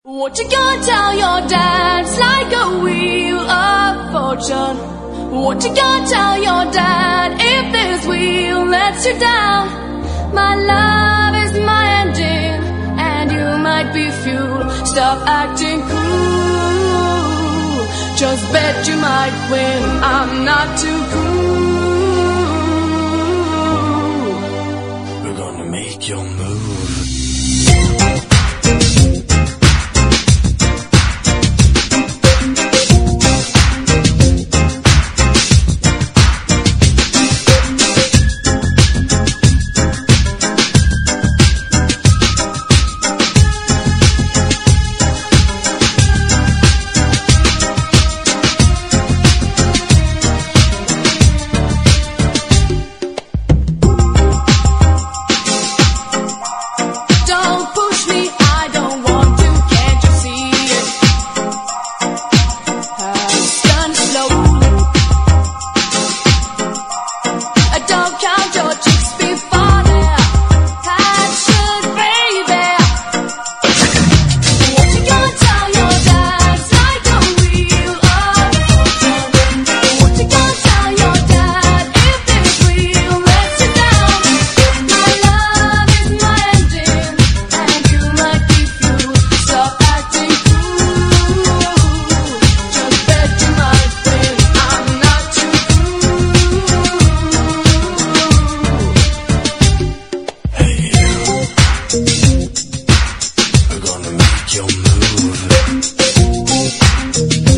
What you gonna tell your dad? It's like a wheel of fortune. What you gonna tell your dad if this wheel lets you down? My love is my engine, and you might be fuel. Stop acting cool. Just bet you might win. I'm not too cool. We're gonna make your move. We're gonna make your move.